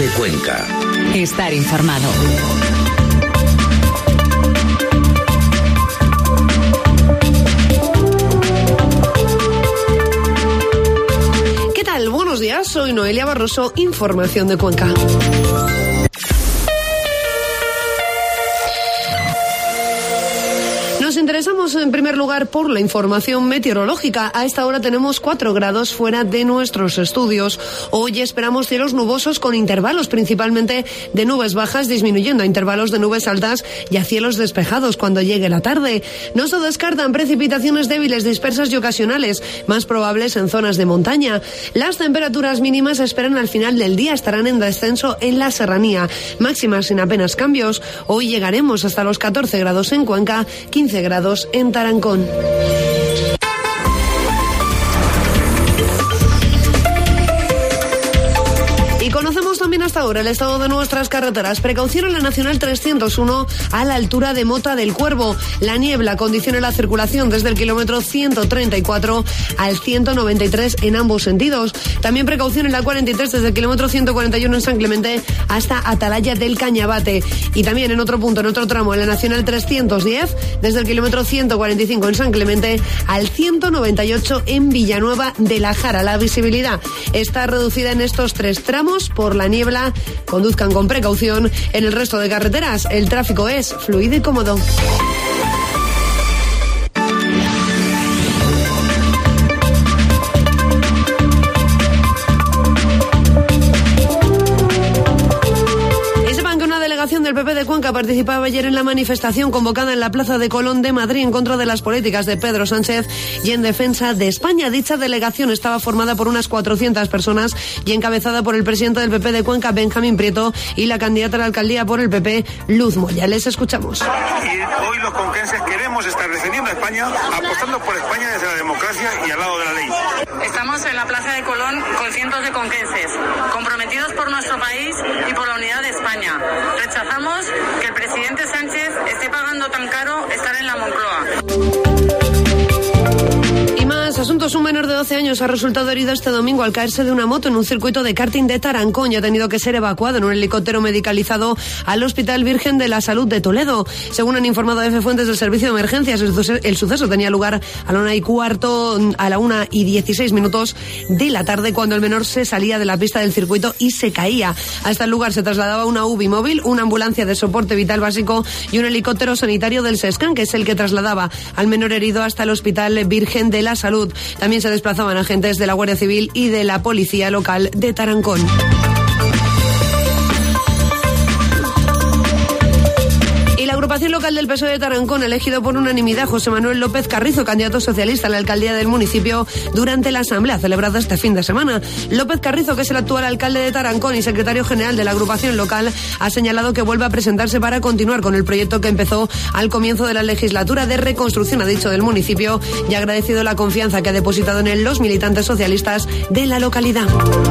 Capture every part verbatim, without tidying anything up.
de Cuenca. Estar informado. ¿Qué tal? Buenos días, soy Noelia Barroso, Información de Cuenca. Nos interesamos en primer lugar por la información meteorológica. A esta hora tenemos cuatro grados fuera de nuestros estudios. Hoy esperamos cielos nubosos con intervalos principalmente de nubes bajas disminuyendo a intervalos de nubes altas y a cielos despejados cuando llegue la tarde. No se descartan precipitaciones débiles, dispersas y ocasionales, más probables en zonas de montaña. Las temperaturas mínimas se esperan al final del día, estarán en descenso en la serranía, máximas sin apenas cambios. Hoy llegaremos hasta los catorce grados en Cuenca, quince grados en Tarancón. Y conocemos también hasta ahora el estado de nuestras carreteras. Precaución en la Nacional trescientos uno a la altura de Mota del Cuervo. La niebla condiciona la circulación desde el kilómetro ciento treinta y cuatro al ciento noventa y tres en ambos sentidos. También precaución en la cuarenta y tres desde el kilómetro ciento cuarenta y uno en San Clemente hasta Atalaya del Cañabate. Y también en otro punto, en otro tramo, en la Nacional trescientos diez desde el kilómetro ciento cuarenta y cinco en San Clemente al ciento noventa y ocho en Villanueva de la Jara. La visibilidad está reducida en estos tres tramos por la niebla. Conduzcan con precaución. En el resto de carreteras el tráfico es fluido y cómodo. Del P P de Cuenca participaba ayer en la manifestación convocada en la Plaza de Colón de Madrid en contra de las políticas de Pedro Sánchez y en defensa de España. Dicha delegación estaba formada por unas cuatrocientas personas y encabezada por el presidente del P P de Cuenca, Benjamín Prieto, y la candidata a la alcaldía por el P P, Luz Moya. Les escuchamos. Y hoy los conquenses queremos estar defendiendo a España, apostando por España desde la democracia y al lado de la ley. Estamos en la Plaza de Colón con cientos de conquenses, comprometidos por nuestro país y por la unidad de España. Rechazamos que el presidente Sánchez esté pagando tan caro estar en la Moncloa. Asuntos. Un menor de doce años ha resultado herido este domingo al caerse de una moto en un circuito de karting de Tarancón y ha tenido que ser evacuado en un helicóptero medicalizado al Hospital Virgen de la Salud de Toledo. Según han informado F fuentes del servicio de emergencias, el suceso tenía lugar a la una y cuarto, a la una y dieciséis minutos de la tarde, cuando el menor se salía de la pista del circuito y se caía. Hasta el lugar se trasladaba una U B I móvil, una ambulancia de soporte vital básico y un helicóptero sanitario del SESCAN, que es el que trasladaba al menor herido hasta el Hospital Virgen de la Salud. También se desplazaban agentes de la Guardia Civil y de la Policía Local de Tarancón. La agrupación local del P S O E de Tarancón ha elegido por unanimidad a José Manuel López Carrizo, candidato socialista a la alcaldía del municipio, durante la asamblea celebrada este fin de semana. López Carrizo, que es el actual alcalde de Tarancón y secretario general de la agrupación local, ha señalado que vuelve a presentarse para continuar con el proyecto que empezó al comienzo de la legislatura de reconstrucción, ha dicho, del municipio, y ha agradecido la confianza que ha depositado en él los militantes socialistas de la localidad.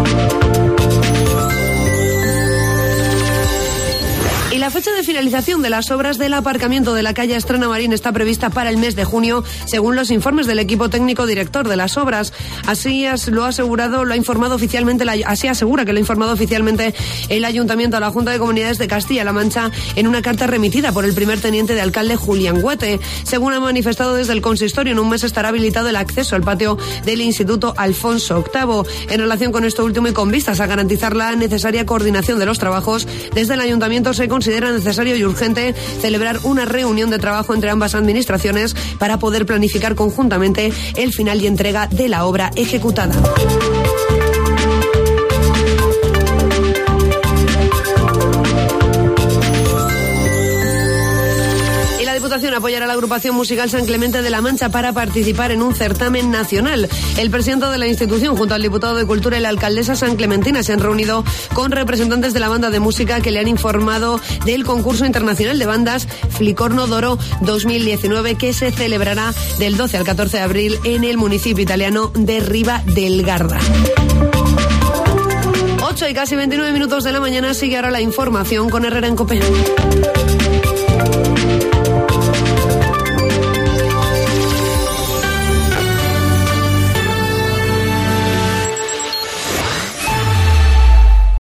Y la fecha de finalización de las obras del aparcamiento de la calle Estrena Marín está prevista para el mes de junio, según los informes del equipo técnico director de las obras. Así lo ha asegurado, lo ha informado oficialmente, la, así asegura que lo ha informado oficialmente el Ayuntamiento a la Junta de Comunidades de Castilla-La Mancha en una carta remitida por el primer teniente de alcalde Julián Huete. Según ha manifestado desde el consistorio, en un mes estará habilitado el acceso al patio del Instituto Alfonso octavo. En relación con esto último y con vistas a garantizar la necesaria coordinación de los trabajos, desde el Ayuntamiento se considera necesario y urgente celebrar una reunión de trabajo entre ambas administraciones para poder planificar conjuntamente el final y entrega de la obra ejecutada. La Diputación apoyará a la agrupación musical San Clemente de la Mancha para participar en un certamen nacional. El presidente de la institución, junto al diputado de Cultura y la alcaldesa sanclementina, se han reunido con representantes de la banda de música que le han informado del concurso internacional de bandas Flicorno d'Oro dos mil diecinueve, que se celebrará del doce al catorce de abril en el municipio italiano de Riva del Garda. ocho y casi veintinueve minutos de la mañana. Sigue ahora la información con Herrera en COPE.